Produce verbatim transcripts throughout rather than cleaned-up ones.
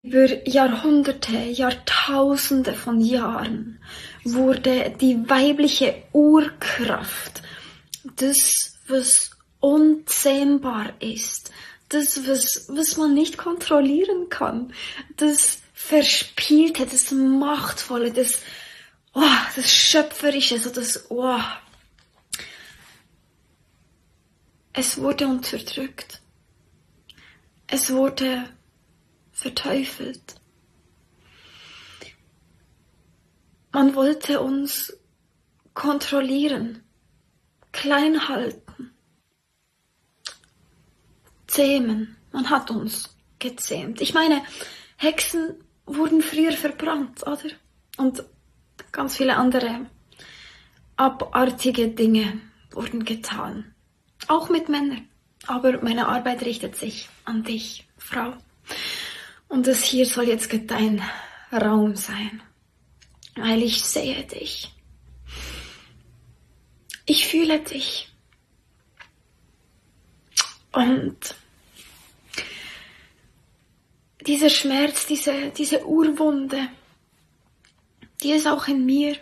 Über Jahrhunderte, Jahrtausende von Jahren wurde die weibliche Urkraft, das, was unzähmbar ist, das, was, was man nicht kontrollieren kann, das Verspielte, das Machtvolle, das, oh, das Schöpferische, so das, oh. Es wurde unterdrückt. Es wurde verteufelt. Man wollte uns kontrollieren, klein halten, zähmen. Man hat uns gezähmt. Ich meine, Hexen wurden früher verbrannt, oder? Und ganz viele andere abartige Dinge wurden getan. Auch mit Männern. Aber meine Arbeit richtet sich an dich, Frau. Und das hier soll jetzt dein Raum sein, weil ich sehe dich. Ich fühle dich. Und dieser Schmerz, diese, diese Urwunde, die ist auch in mir.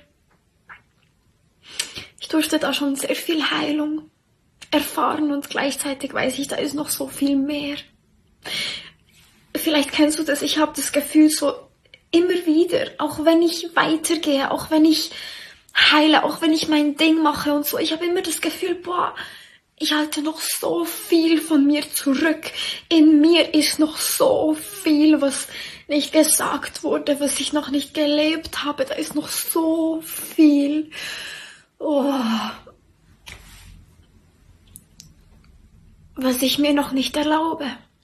Ich durfte da schon sehr viel Heilung erfahren und gleichzeitig weiß ich, da ist noch so viel mehr. Vielleicht kennst du das, ich habe das Gefühl so immer wieder, auch wenn ich weitergehe, auch wenn ich heile, auch wenn ich mein Ding mache und so, ich habe immer das Gefühl, boah, ich halte noch so viel von mir zurück. In mir ist noch so viel, was nicht gesagt wurde, was ich noch nicht gelebt habe, da ist noch so viel. Oh. Was ich mir noch nicht erlaube.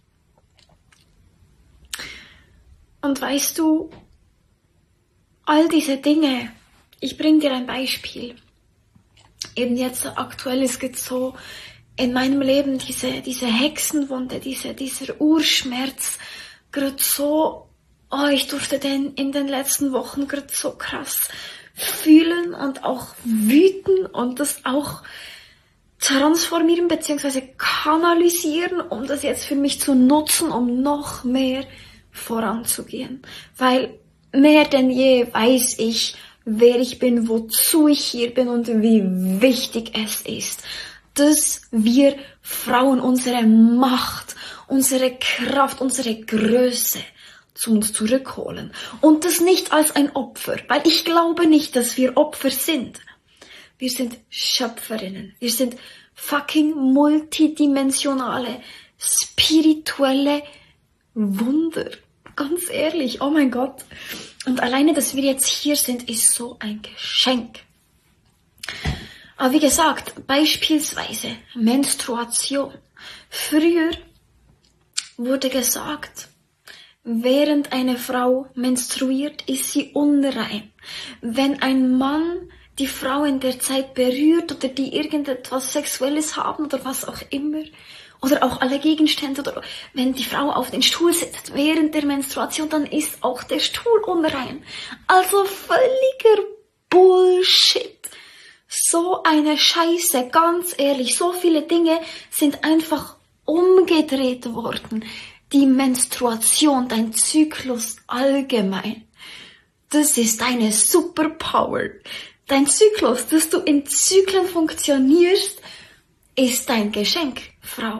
Und weißt du, all diese Dinge, ich bringe dir ein Beispiel. Eben jetzt aktuell ist es so in meinem Leben diese, diese Hexenwunde, diese, dieser Urschmerz, gerade so, oh, ich durfte den in den letzten Wochen gerade so krass fühlen und auch wüten und das auch transformieren bzw. kanalisieren, um das jetzt für mich zu nutzen, um noch mehr voranzugehen. Weil mehr denn je weiß ich, wer ich bin, wozu ich hier bin und wie wichtig es ist, dass wir Frauen unsere Macht, unsere Kraft, unsere Größe zu uns zurückholen. Und das nicht als ein Opfer, weil ich glaube nicht, dass wir Opfer sind. Wir sind Schöpferinnen. Wir sind fucking multidimensionale, spirituelle Wunder. Ganz ehrlich, oh mein Gott. Und alleine, dass wir jetzt hier sind, ist so ein Geschenk. Aber wie gesagt, beispielsweise Menstruation. Früher wurde gesagt, während eine Frau menstruiert, ist sie unrein. Wenn ein Mann die Frau in der Zeit berührt oder die irgendetwas Sexuelles haben oder was auch immer, oder auch alle Gegenstände, oder wenn die Frau auf den Stuhl sitzt während der Menstruation, dann ist auch der Stuhl unrein. Also völliger Bullshit. So eine Scheiße, ganz ehrlich, so viele Dinge sind einfach umgedreht worden. Die Menstruation, dein Zyklus allgemein, das ist eine Superpower. Dein Zyklus, dass du in Zyklen funktionierst, ist dein Geschenk, Frau.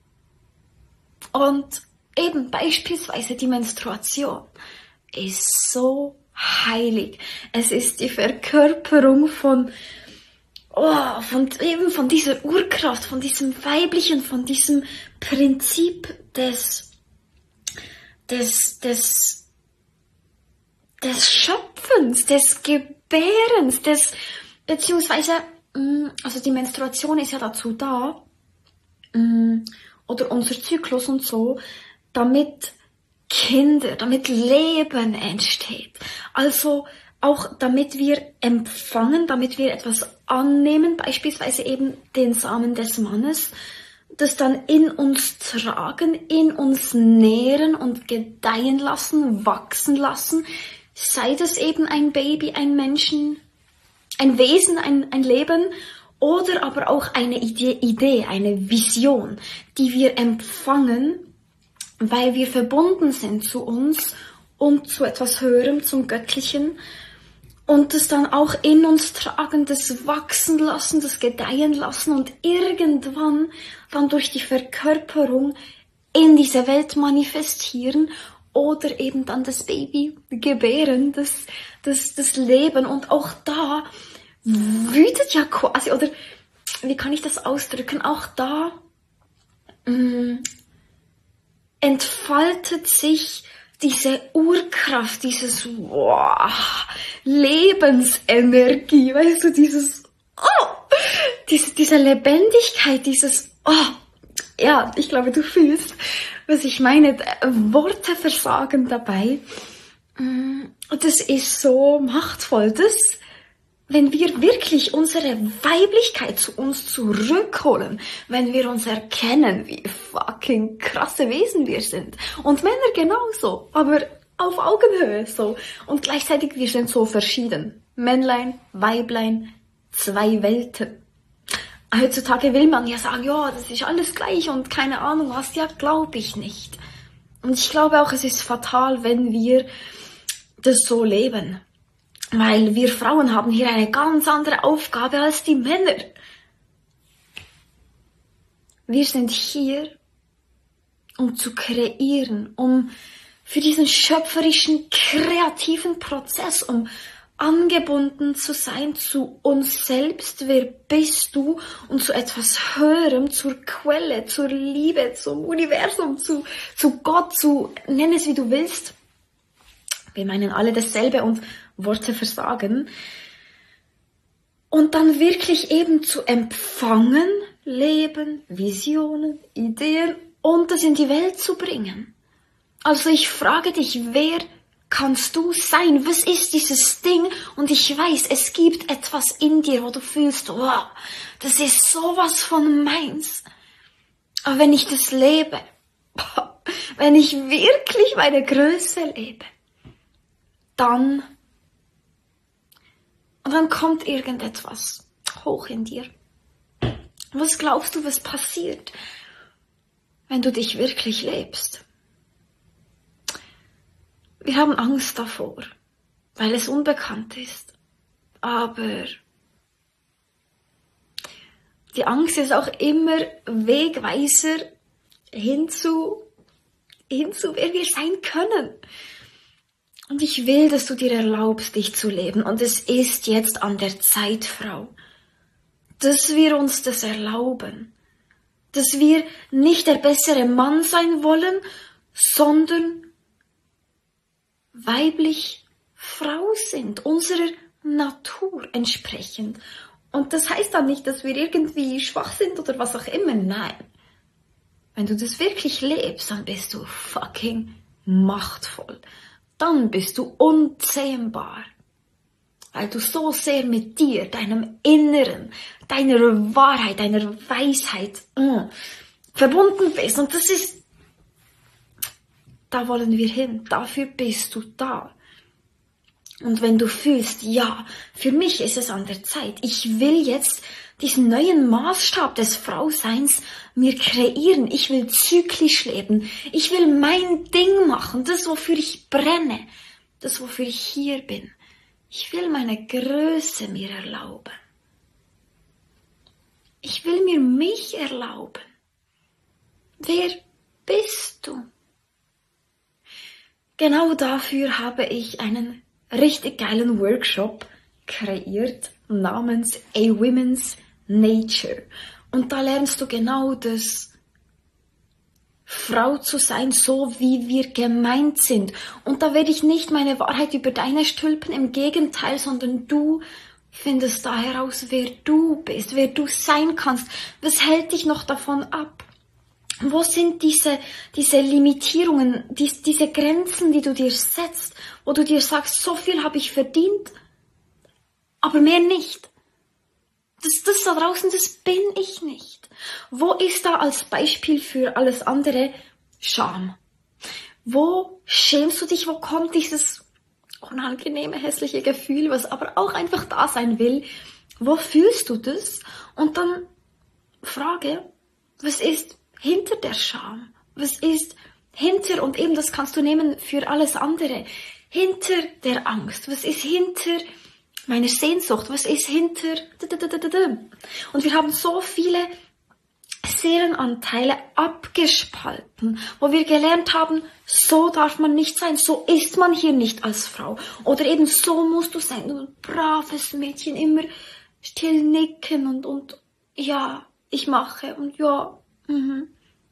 Und eben beispielsweise die Menstruation ist so heilig. Es ist die Verkörperung von, oh, von eben von dieser Urkraft, von diesem Weiblichen, von diesem Prinzip des, des, des, des Schöpfens, des Gebärens, des, beziehungsweise, also die Menstruation ist ja dazu da, oder unser Zyklus und so, damit Kinder, damit Leben entsteht. Also auch damit wir empfangen, damit wir etwas annehmen, beispielsweise eben den Samen des Mannes, das dann in uns tragen, in uns nähren und gedeihen lassen, wachsen lassen, sei das eben ein Baby, ein Menschen, ein Wesen, ein, ein Leben oder aber auch eine Idee, Idee, eine Vision, die wir empfangen weil wir verbunden sind zu uns und zu etwas Höherem, zum Göttlichen und das dann auch in uns tragen, das wachsen lassen, das gedeihen lassen und irgendwann dann durch die Verkörperung in diese Welt manifestieren oder eben dann das Baby gebären, das, das, das Leben. Und auch da wütet ja quasi, oder wie kann ich das ausdrücken, auch da mh, entfaltet sich diese Urkraft, dieses wow, Lebensenergie, weißt du, dieses oh, diese, diese Lebendigkeit, dieses oh, ja, ich glaube, du fühlst, was ich meine. Worte versagen dabei. Und das ist so machtvoll, das, wenn wir wirklich unsere Weiblichkeit zu uns zurückholen, wenn wir uns erkennen, wie fucking krasse Wesen wir sind. Und Männer genauso, aber auf Augenhöhe so. Und gleichzeitig, wir sind so verschieden. Männlein, Weiblein, zwei Welten. Heutzutage will man ja sagen, ja, das ist alles gleich und keine Ahnung was. Ja, glaube ich nicht. Und ich glaube auch, es ist fatal, wenn wir das so leben. Weil wir Frauen haben hier eine ganz andere Aufgabe als die Männer. Wir sind hier, um zu kreieren, um für diesen schöpferischen, kreativen Prozess, um angebunden zu sein zu uns selbst, wer bist du, und zu etwas Höherem, zur Quelle, zur Liebe, zum Universum, zu, zu Gott, zu, nenn es wie du willst. Wir meinen alle dasselbe und Worte versagen. Und dann wirklich eben zu empfangen, Leben, Visionen, Ideen und das in die Welt zu bringen. Also ich frage dich, wer kannst du sein? Was ist dieses Ding? Und ich weiß, es gibt etwas in dir, wo du fühlst, wow, das ist sowas von meins. Aber wenn ich das lebe, wenn ich wirklich meine Größe lebe, dann, und dann kommt irgendetwas hoch in dir. Was glaubst du, was passiert, wenn du dich wirklich lebst? Wir haben Angst davor, weil es unbekannt ist. Aber die Angst ist auch immer Wegweiser hinzu, hinzu, wer wir sein können. Und ich will, dass du dir erlaubst, dich zu leben. Und es ist jetzt an der Zeit, Frau, dass wir uns das erlauben. Dass wir nicht der bessere Mann sein wollen, sondern weiblich Frau sind, unserer Natur entsprechend. Und das heißt dann nicht, dass wir irgendwie schwach sind oder was auch immer. Nein. Wenn du das wirklich lebst, dann bist du fucking machtvoll. Dann bist du unzähmbar. Weil du so sehr mit dir, deinem Inneren, deiner Wahrheit, deiner Weisheit mh, verbunden bist. Und das ist, da wollen wir hin. Dafür bist du da. Und wenn du fühlst, ja, für mich ist es an der Zeit. Ich will jetzt diesen neuen Maßstab des Frauseins mir kreieren. Ich will zyklisch leben. Ich will mein Ding machen. Das, wofür ich brenne. Das, wofür ich hier bin. Ich will meine Größe mir erlauben. Ich will mir mich erlauben. Wer bist du? Genau dafür habe ich einen richtig geilen Workshop kreiert namens A Women's Nature. Und da lernst du genau das, Frau zu sein, so wie wir gemeint sind. Und da werde ich nicht meine Wahrheit über deine stülpen, im Gegenteil, sondern du findest da heraus, wer du bist, wer du sein kannst. Was hält dich noch davon ab? Wo sind diese, diese Limitierungen, die, diese Grenzen, die du dir setzt, wo du dir sagst, so viel habe ich verdient, aber mehr nicht. Das, das da draußen, das bin ich nicht. Wo ist da als Beispiel für alles andere Scham? Wo schämst du dich? Wo kommt dieses unangenehme, hässliche Gefühl, was aber auch einfach da sein will? Wo fühlst du das? Und dann Frage, was ist hinter der Scham? Was ist Hinter, und eben das kannst du nehmen für alles andere, hinter der Angst, was ist hinter meiner Sehnsucht, was ist hinter... Und wir haben so viele Seelenanteile abgespalten, wo wir gelernt haben, so darf man nicht sein, so ist man hier nicht als Frau. Oder eben so musst du sein, du braves Mädchen, immer still nicken und, und ja, ich mache und ja, mhm.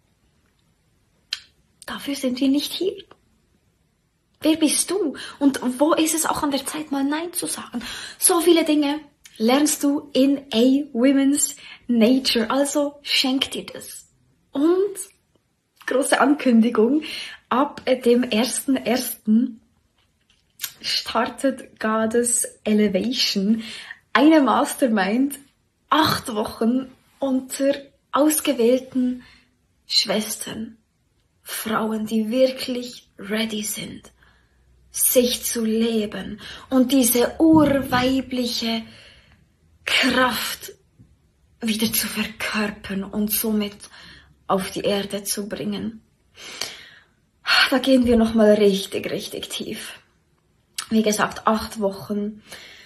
Dafür sind wir nicht hier. Wer bist du? Und wo ist es auch an der Zeit, mal Nein zu sagen? So viele Dinge lernst du in A Women's Nature. Also schenk dir das. Und große Ankündigung, ab dem ersten ersten startet Goddess Elevation, eine Mastermind, acht Wochen unter ausgewählten Schwestern, Frauen, die wirklich ready sind, sich zu leben und diese urweibliche Kraft wieder zu verkörpern und somit auf die Erde zu bringen. Da gehen wir nochmal richtig, richtig tief. Wie gesagt, acht Wochen.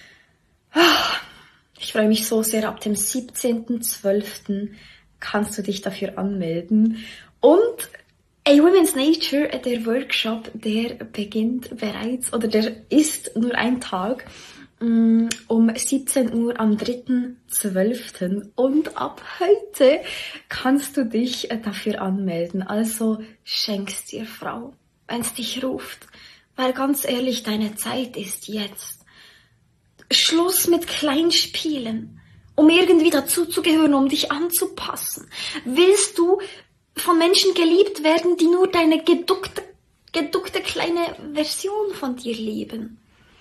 Ich freue mich so sehr, ab dem siebzehnten zwölften kannst du dich dafür anmelden. Und A Women's Nature, der Workshop, der beginnt bereits, oder der ist nur ein Tag, um siebzehn Uhr am dritten zwölften Und ab heute kannst du dich dafür anmelden. Also schenk's dir, Frau, wenn's dich ruft. Weil ganz ehrlich, deine Zeit ist jetzt. Schluss mit Kleinspielen, um irgendwie dazuzugehören, um dich anzupassen. Willst du von Menschen geliebt werden, die nur deine geduckte, geduckte kleine Version von dir lieben?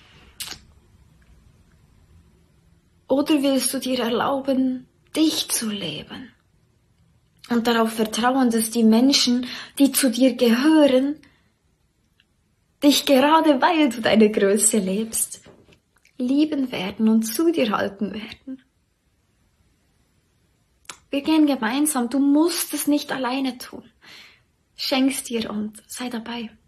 Oder willst du dir erlauben, dich zu leben? Und darauf vertrauen, dass die Menschen, die zu dir gehören, dich gerade weil du deine Größe lebst, lieben werden und zu dir halten werden. Wir gehen gemeinsam, du musst es nicht alleine tun. Schenk's dir und sei dabei.